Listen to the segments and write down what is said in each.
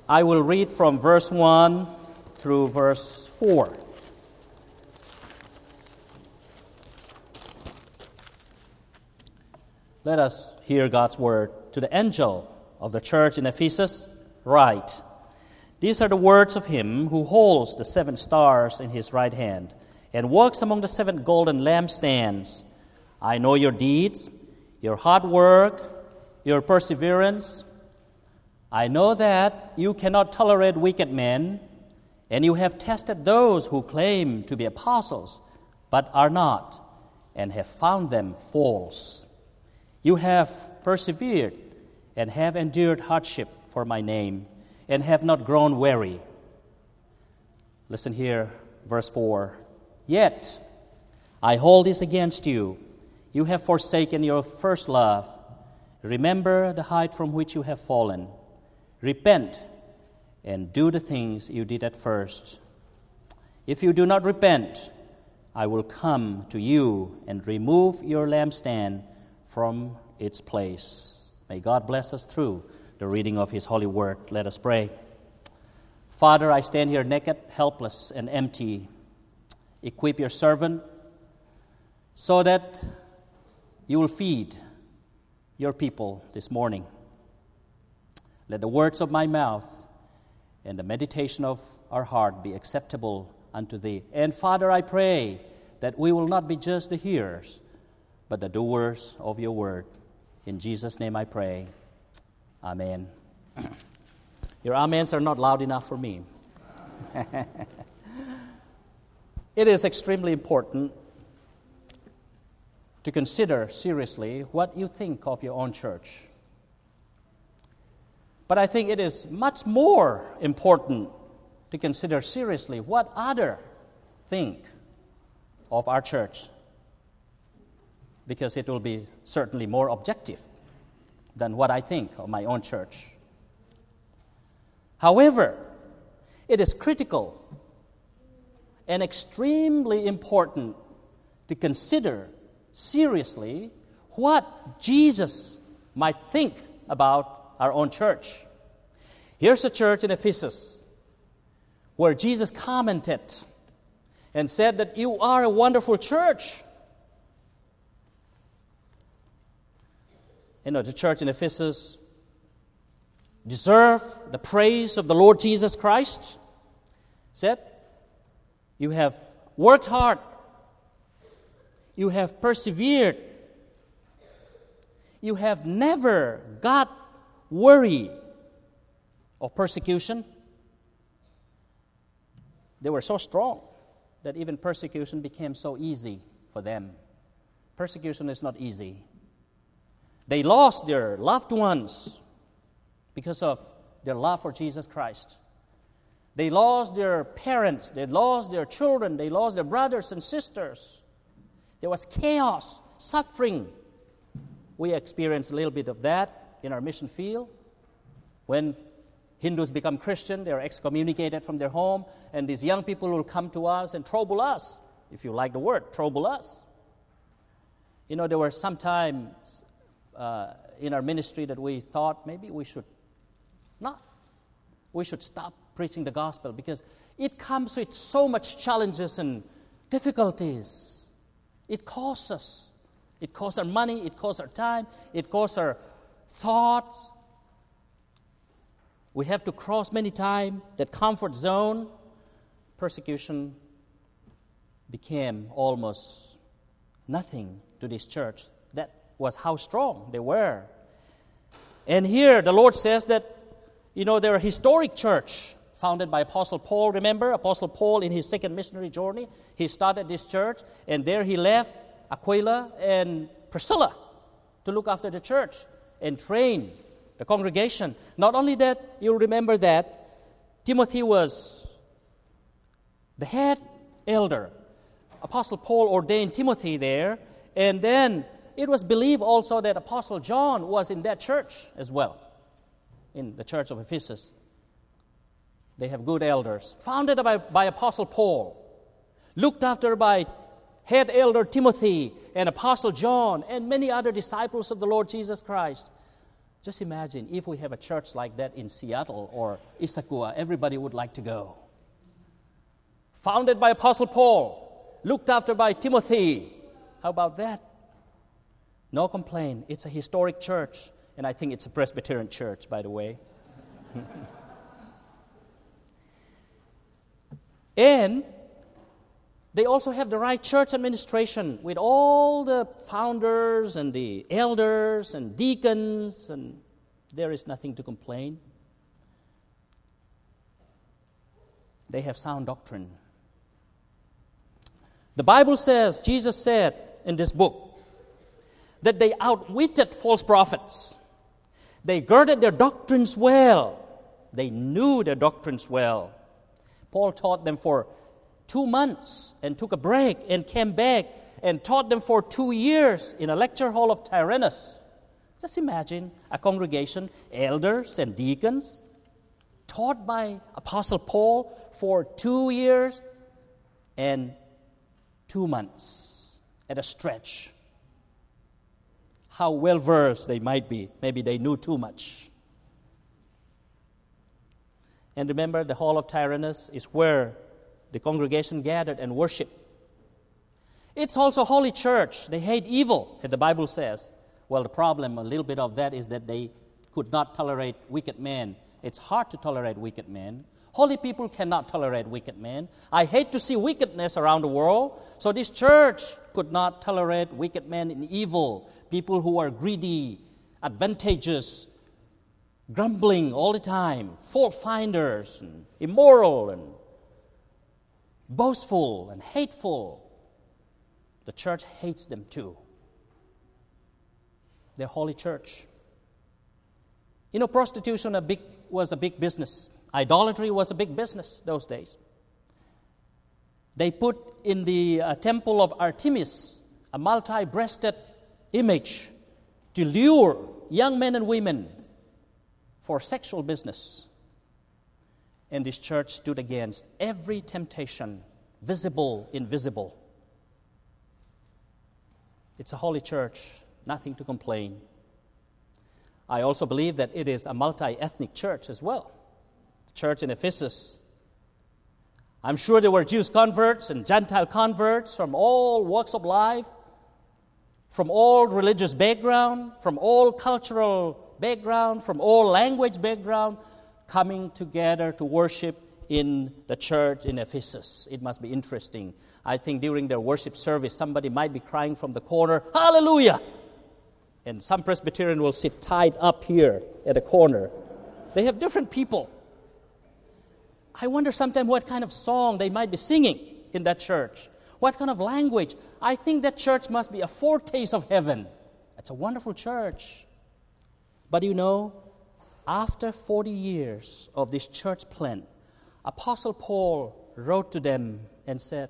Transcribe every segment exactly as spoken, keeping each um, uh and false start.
I will read from verse one through verse four. Let us hear God's word. To the angel of the church in Ephesus, write, These are the words of him who holds the seven stars in his right hand and walks among the seven golden lampstands. I know your deeds, your hard work, your perseverance. I know that you cannot tolerate wicked men, and you have tested those who claim to be apostles, but are not, and have found them false. You have persevered and have endured hardship for my name, and have not grown weary. Listen here, verse four. Yet I hold this against you. You have forsaken your first love. Remember the height from which you have fallen. Repent and do the things you did at first. If you do not repent, I will come to you and remove your lampstand from its place. May God bless us through the reading of His holy word. Let us pray. Father, I stand here naked, helpless, and empty. Equip your servant so that you will feed your people this morning. Let the words of my mouth and the meditation of our heart be acceptable unto Thee. And Father, I pray that we will not be just the hearers, but the doers of your word. In Jesus' name I pray. Amen. Your amens are not loud enough for me. It is extremely important to consider seriously what you think of your own church. But I think it is much more important to consider seriously what others think of our church, because it will be certainly more objective than what I think of my own church. However, it is critical and extremely important to consider seriously what Jesus might think about our own church. Here's a church in Ephesus where Jesus commented and said that you are a wonderful church. You know, the church in Ephesus deserve the praise of the Lord Jesus Christ. Said, you have worked hard. You have persevered. You have never got worried of persecution. They were so strong that even persecution became so easy for them. Persecution is not easy. They lost their loved ones because of their love for Jesus Christ. They lost their parents. They lost their children. They lost their brothers and sisters. There was chaos, suffering. We experienced a little bit of that in our mission field. When Hindus become Christian, they are excommunicated from their home, and these young people will come to us and trouble us, if you like the word, trouble us. You know, there were some times uh, in our ministry that we thought maybe we should not. We should stop preaching the gospel because it comes with so much challenges and difficulties. It costs us. It costs our money. It costs our time. It costs our thoughts. We have to cross many times that comfort zone. Persecution became almost nothing to this church. That was how strong they were. And here the Lord says that, you know, they're a historic church founded by Apostle Paul. Remember, Apostle Paul in his second missionary journey, he started this church, and there he left Aquila and Priscilla to look after the church and train the congregation. Not only that, you'll remember that Timothy was the head elder. Apostle Paul ordained Timothy there, and then it was believed also that Apostle John was in that church as well, in the church of Ephesus. They have good elders, founded by, by Apostle Paul, looked after by head elder Timothy and Apostle John and many other disciples of the Lord Jesus Christ. Just imagine if we have a church like that in Seattle or Issaquah, everybody would like to go. Founded by Apostle Paul, looked after by Timothy. How about that? No complaint. It's a historic church, and I think it's a Presbyterian church, by the way. And they also have the right church administration with all the founders and the elders and deacons, and there is nothing to complain. They have sound doctrine. The Bible says, Jesus said in this book, that they outwitted false prophets. They girded their doctrines well. They knew their doctrines well. Paul taught them for two months and took a break and came back and taught them for two years in a lecture hall of Tyrannus. Just imagine a congregation, elders and deacons, taught by Apostle Paul for two years and two months at a stretch. How well-versed they might be. Maybe they knew too much. And remember, the hall of Tyrannus is where the congregation gathered and worshiped. It's also holy church. They hate evil, as the Bible says. Well, the problem, a little bit of that, is that they could not tolerate wicked men. It's hard to tolerate wicked men. Holy people cannot tolerate wicked men. I hate to see wickedness around the world. So this church could not tolerate wicked men in evil, people who are greedy, advantageous, grumbling all the time, fault finders, and immoral, and boastful, and hateful. The church hates them too. They're holy church. You know, prostitution a big, was a big business. Idolatry was a big business those days. They put in the uh, temple of Artemis a multi-breasted image to lure young men and women for sexual business. And this church stood against every temptation, visible, invisible. It's a holy church, nothing to complain. I also believe that it is a multi-ethnic church as well. The church in Ephesus. I'm sure there were Jewish converts and Gentile converts from all walks of life, from all religious background, from all cultural background, from all language background, coming together to worship in the church in Ephesus. It must be interesting. I think during their worship service, somebody might be crying from the corner, "Hallelujah!" And some Presbyterian will sit tied up here at a corner. They have different people. I wonder sometimes what kind of song they might be singing in that church. What kind of language? I think that church must be a foretaste of heaven. It's a wonderful church. But you know, after forty years of this church plant, Apostle Paul wrote to them and said,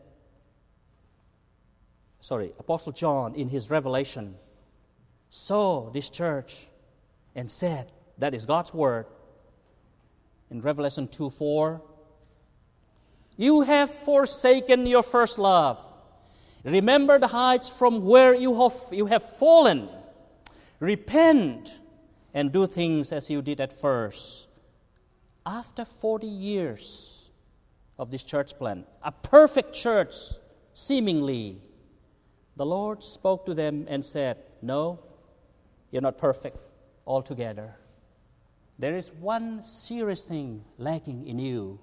sorry, Apostle John in his Revelation saw this church and said, that is God's word, in Revelation two four, "You have forsaken your first love. Remember the heights from where you have, you have fallen. Repent and do things as you did at first." After forty years of this church plant, a perfect church, seemingly, the Lord spoke to them and said, "No, you're not perfect altogether. There is one serious thing lacking in you.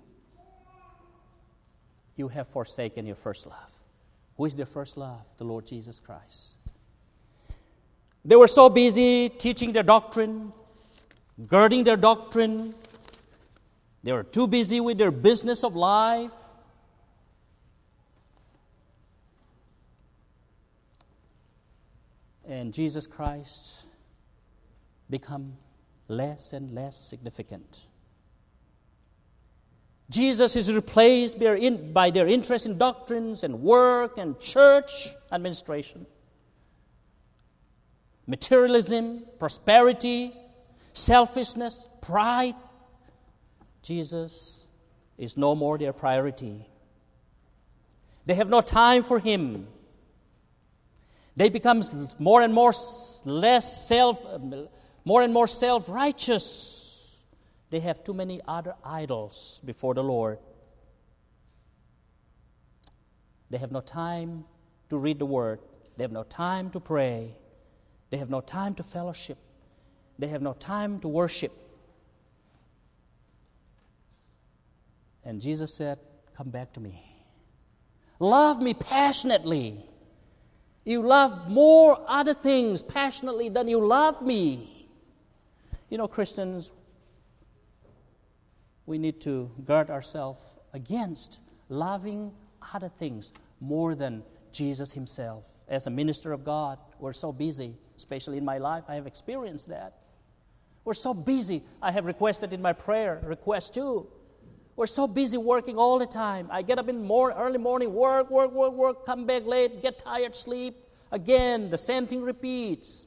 You have forsaken your first love." Who is their first love? The Lord Jesus Christ. They were so busy teaching their doctrine, girding their doctrine. They were too busy with their business of life. And Jesus Christ become less and less significant. Jesus is replaced by their, in, by their interest in doctrines and work and church administration. Materialism, prosperity, selfishness, pride. Jesus is no more their priority. They have no time for Him. They become more and more less self, more and more self-righteous. They have too many other idols before the Lord. They have no time to read the Word. They have no time to pray. They have no time to fellowship. They have no time to worship. And Jesus said, come back to me. Love me passionately. You love more other things passionately than you love me. You know, Christians, we need to guard ourselves against loving other things more than Jesus himself. As a minister of God, we're so busy, especially in my life. I have experienced that. We're so busy. I have requested in my prayer, request too. We're so busy working all the time. I get up in more early morning, work, work, work, work, come back late, get tired, sleep. Again, the same thing repeats.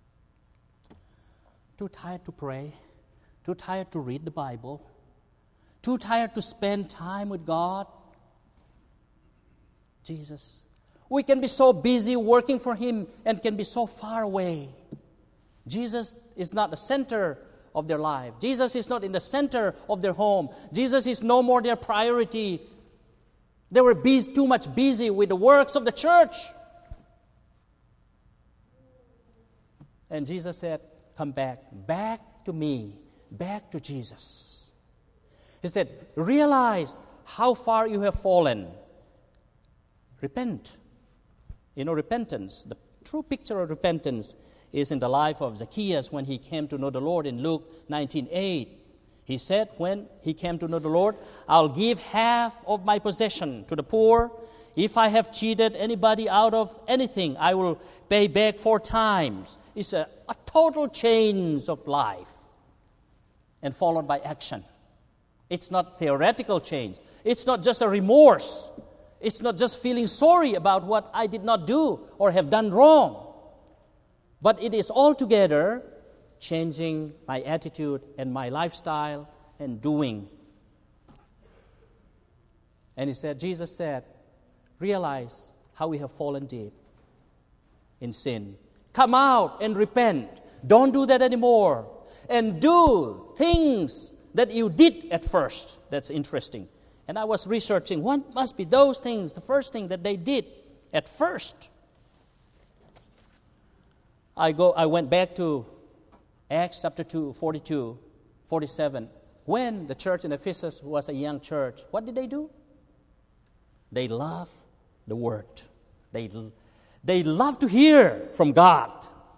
Too tired to pray, too tired to read the Bible, too tired to spend time with God. Jesus. We can be so busy working for Him and can be so far away. Jesus is not the center of their life. Jesus is not in the center of their home. Jesus is no more their priority. They were busy, too much busy with the works of the church. And Jesus said, come back, back to me, back to Jesus. He said, realize how far you have fallen. Repent. You know, repentance, the true picture of repentance is in the life of Zacchaeus when he came to know the Lord in Luke nineteen eight. He said when he came to know the Lord, I'll give half of my possession to the poor. If I have cheated anybody out of anything, I will pay back four times. It's a, a total change of life and followed by action. It's not theoretical change. It's not just a remorse. It's not just feeling sorry about what I did not do or have done wrong. But it is altogether changing my attitude and my lifestyle and doing. And he said, Jesus said, realize how we have fallen deep in sin. Come out and repent. Don't do that anymore. And do things that you did at first. That's interesting. And I was researching what must be those things, the first thing that they did at first. I go. I went back to Acts chapter two, forty-two, forty-seven. When the church in Ephesus was a young church, what did they do? They loved the Word. They, they loved to hear from God.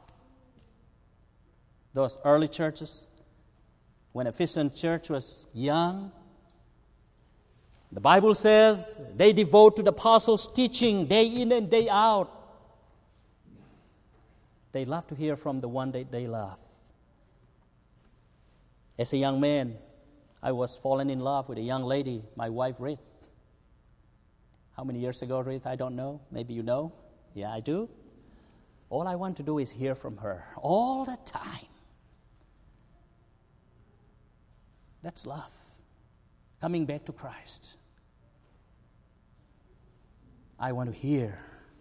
Those early churches, when Ephesian church was young, the Bible says they devote to the apostles' teaching day in and day out. They love to hear from the one that they love. As a young man, I was fallen in love with a young lady, my wife Ruth. How many years ago, Ruth? I don't know. Maybe you know. Yeah, I do. All I want to do is hear from her all the time. That's love. Coming back to Christ. I want to hear.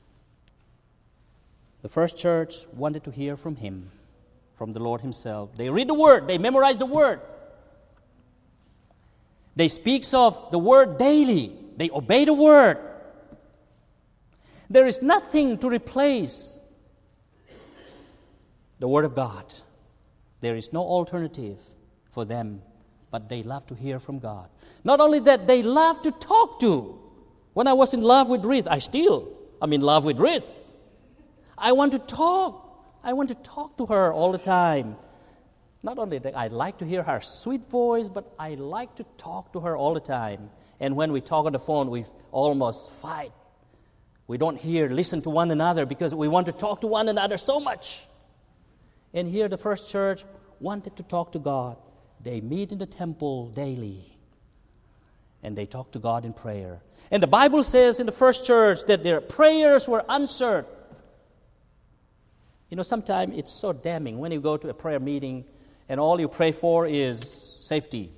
The first church wanted to hear from Him, from the Lord Himself. They read the Word. They memorize the Word. They speak of the Word daily. They obey the Word. There is nothing to replace the Word of God. There is no alternative for them, but they love to hear from God. Not only that, they love to talk to. When I was in love with Ruth, I still am in love with Ruth. I want to talk. I want to talk to her all the time. Not only that, I like to hear her sweet voice, but I like to talk to her all the time. And when we talk on the phone, we almost fight. We don't hear, listen to one another because we want to talk to one another so much. And here the first church wanted to talk to God. They meet in the temple daily. And they talk to God in prayer. And the Bible says in the first church that their prayers were answered. You know, sometimes it's so damning when you go to a prayer meeting and all you pray for is safety.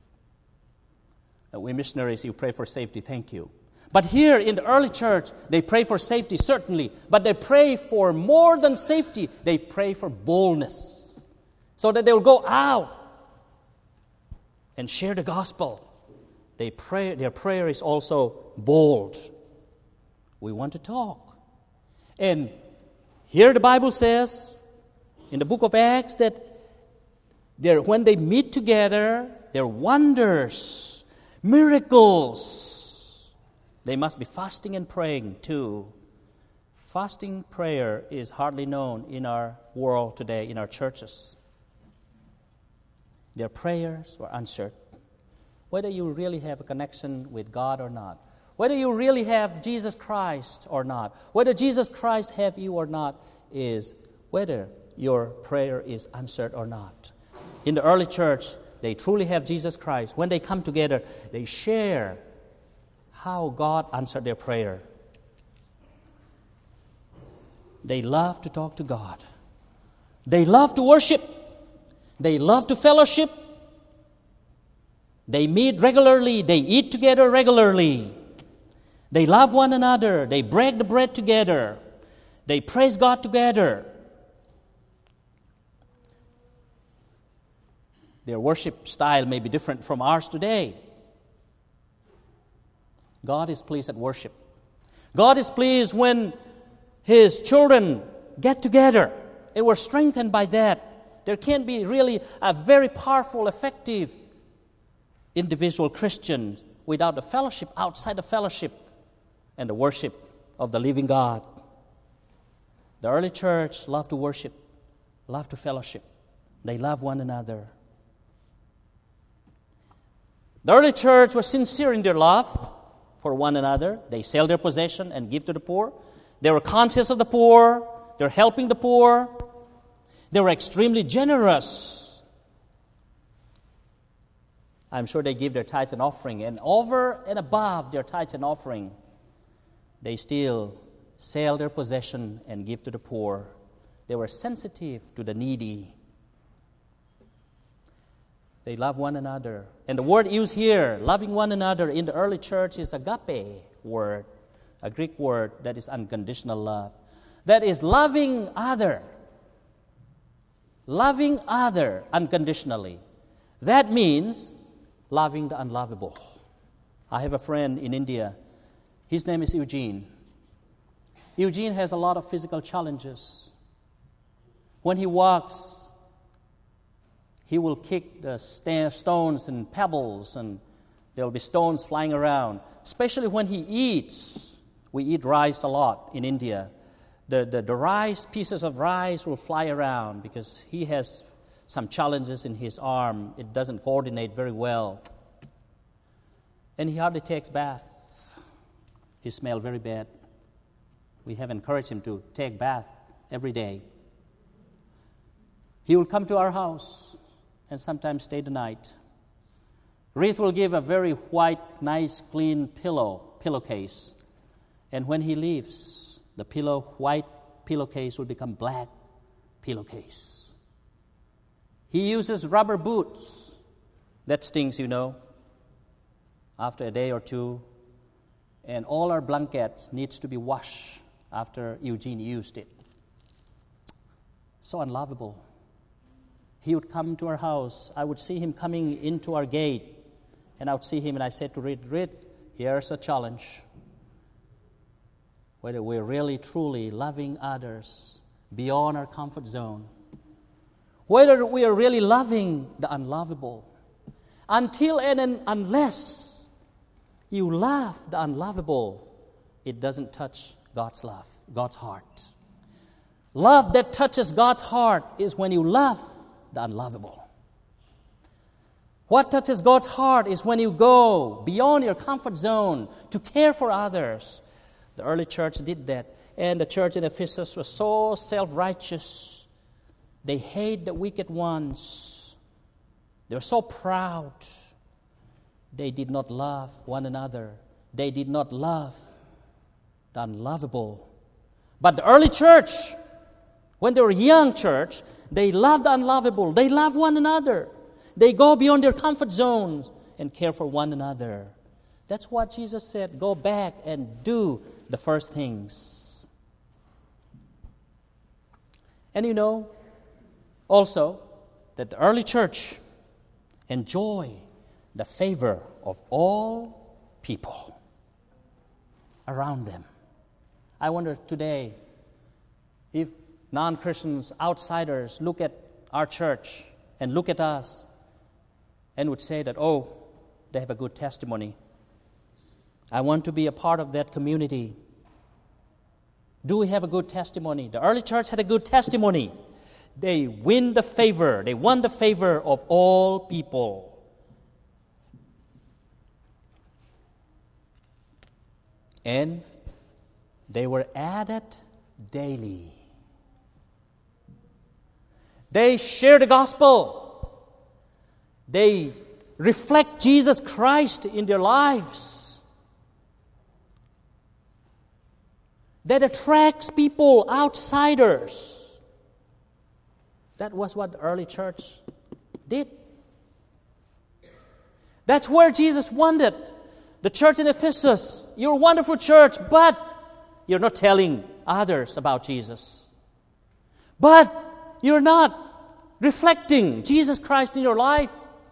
We missionaries, you pray for safety, thank you. But here in the early church, they pray for safety, certainly. But they pray for more than safety. They pray for boldness. so that they will go out and share the gospel. They pray, their prayer is also bold. We want to talk. And here the Bible says in the book of Acts that when they meet together, there are wonders, miracles. They must be fasting and praying too. Fasting prayer is hardly known in our world today, in our churches. Their prayers were answered. Whether you really have a connection with God or not, whether you really have Jesus Christ or not, whether Jesus Christ have you or not, is whether your prayer is answered or not. In the early church, they truly have Jesus Christ. When they come together, they share how God answered their prayer. They love to talk to God. They love to worship. They love to fellowship. They meet regularly. They eat together regularly. They love one another. They break the bread together. They praise God together. Their worship style may be different from ours today. God is pleased at worship. God is pleased when His children get together and we're strengthened by that. There can be really a very powerful, effective individual Christian without the fellowship, outside the fellowship and the worship of the living God. The early church loved to worship, loved to fellowship. They love one another. The early church was sincere in their love for one another. They sell their possession and give to the poor. They were conscious of the poor. They're helping the poor. They were extremely generous. I'm sure they give their tithes and offering. And over and above their tithes and offering, they still sell their possession and give to the poor. They were sensitive to the needy. They love one another. And the word used here, loving one another, in the early church is agape word, a Greek word that is unconditional love. That is loving other. Loving other unconditionally. That means loving the unlovable. I have a friend in India. His name is Eugene. Eugene has a lot of physical challenges. When he walks, he will kick the st- stones and pebbles, and there will be stones flying around. Especially when he eats. We eat rice a lot in India. The, the, the rice, pieces of rice will fly around because he has some challenges in his arm. It doesn't coordinate very well. And he hardly takes bath. He smells very bad. We have encouraged him to take bath every day. He will come to our house and sometimes stay the night. Ruth will give a very white, nice, clean pillow, pillowcase. And when he leaves, the pillow, white pillowcase will become black pillowcase. He uses rubber boots. That stings, you know, after a day or two. And all our blankets needs to be washed after Eugene used it. So unlovable. He would come to our house. I would see him coming into our gate. And I would see him and I said to Reed, Reed, here's a challenge. Whether we're really, truly loving others beyond our comfort zone. Whether we are really loving the unlovable. Until and unless you love the unlovable, it doesn't touch God's love, God's heart. Love that touches God's heart is when you love the unlovable. What touches God's heart is when you go beyond your comfort zone to care for others. The early church did that. And the church in Ephesus was so self-righteous. They hate the wicked ones. They were so proud. They did not love one another. They did not love the unlovable. But the early church, when they were a young church, they loved the unlovable. They love one another. They go beyond their comfort zones and care for one another. That's what Jesus said. Go back and do the first things. And you know, also, that the early church enjoy the favor of all people around them. I wonder today if non-Christians, outsiders look at our church and look at us and would say that, oh, they have a good testimony. I want to be a part of that community. Do we have a good testimony? The early church had a good testimony. They win the favor. They won the favor of all people. And they were added daily. They share the gospel. They reflect Jesus Christ in their lives. That attracts people, outsiders. That was what the early church did. That's where Jesus wanted the church in Ephesus. You're a wonderful church, but you're not telling others about Jesus. But you're not reflecting Jesus Christ in your life.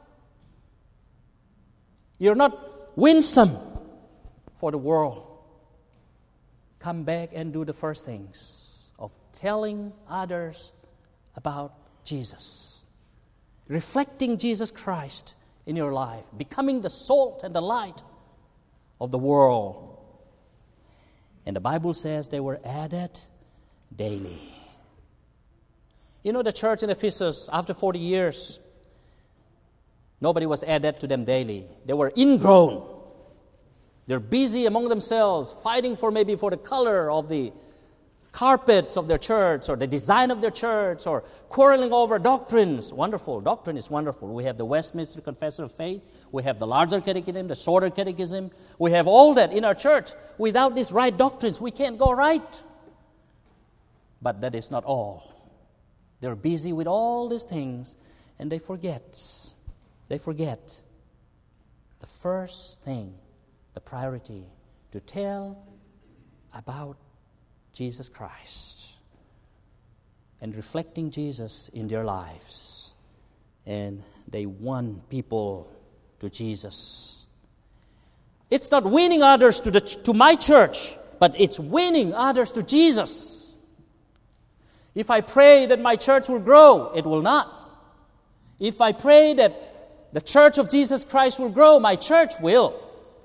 You're not winsome for the world. Come back and do the first things of telling others about Jesus. Reflecting Jesus Christ in your life. Becoming the salt and the light of the world. And the Bible says they were added daily. You know, the church in Ephesus, after forty years, nobody was added to them daily. They were ingrown. They're busy among themselves, fighting for maybe for the color of the carpets of their church, or the design of their church, or quarreling over doctrines. Wonderful. Doctrine is wonderful. We have the Westminster Confession of Faith. We have the larger catechism, the shorter catechism. We have all that in our church. Without these right doctrines, we can't go right. But that is not all. They're busy with all these things, and they forget. They forget the first thing, the priority, to tell about Jesus Christ and reflecting Jesus in their lives. And they won people to Jesus. It's not winning others to the to my church, but it's winning others to Jesus. If I pray that my church will grow, it will not. If I pray that the church of Jesus Christ will grow, my church will.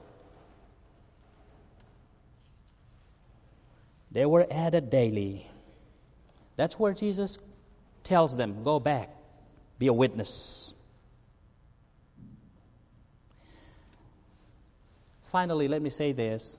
They were added daily. That's where Jesus tells them, go back, be a witness. Finally, let me say this.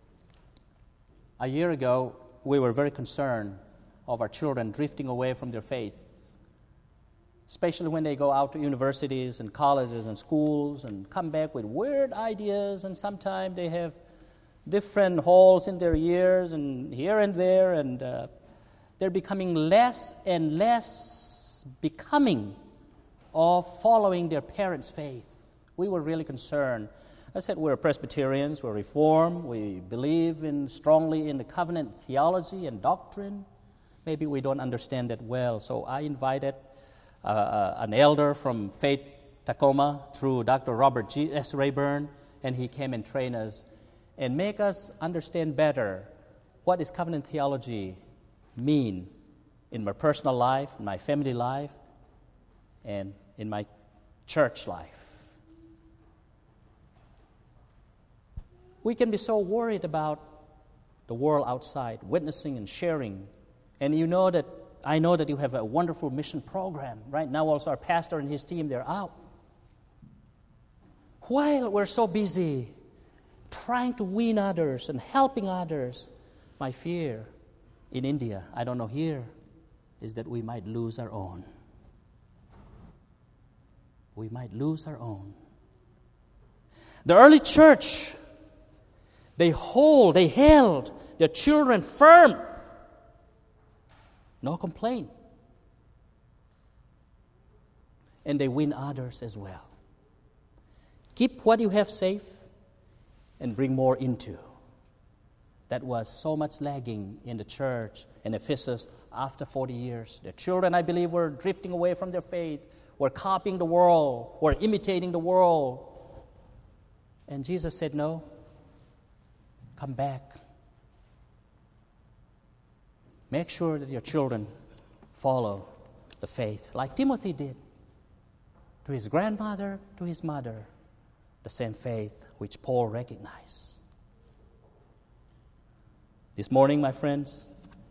A year ago, we were very concerned of our children drifting away from their faith, especially when they go out to universities and colleges and schools and come back with weird ideas, and sometimes they have different holes in their ears and here and there, and uh, they're becoming less and less becoming of following their parents' faith. We were really concerned. I said we're Presbyterians, we're Reformed, we believe in strongly in the covenant theology and doctrine. Maybe we don't understand that well, so I invited uh, uh, an elder from Faith Tacoma through Doctor Robert G. S. Rayburn, and he came and trained us and make us understand better what does covenant theology mean in my personal life, in my family life, and in my church life. We can be so worried about the world outside, witnessing and sharing. And you know that, I know that you have a wonderful mission program. Right now also our pastor and his team, they're out. While we're so busy trying to win others and helping others, my fear in India, I don't know here, is that we might lose our own. We might lose our own. The early church, they hold, they held their children firm. No complaint. And they win others as well. Keep what you have safe and bring more into. That was so much lagging in the church in Ephesus after forty years. The children, I believe, were drifting away from their faith, We're copying the world. We're imitating the world. And Jesus said, no, come back. Make sure that your children follow the faith like Timothy did. To his grandmother, to his mother, the same faith which Paul recognized. This morning, my friends,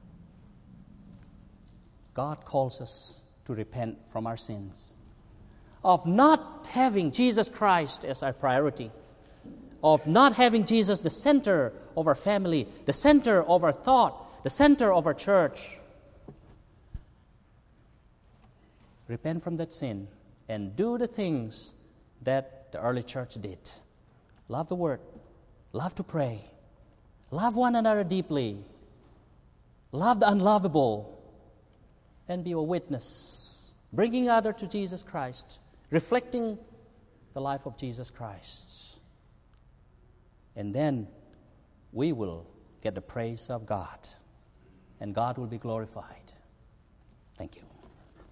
God calls us to repent from our sins, of not having Jesus Christ as our priority, of not having Jesus the center of our family, the center of our thought, the center of our church. Repent from that sin and do the things that the early church did. Love the Word, love to pray, love one another deeply, love the unlovable, and be a witness, bringing others to Jesus Christ, reflecting the life of Jesus Christ. And then we will get the praise of God, and God will be glorified. Thank you.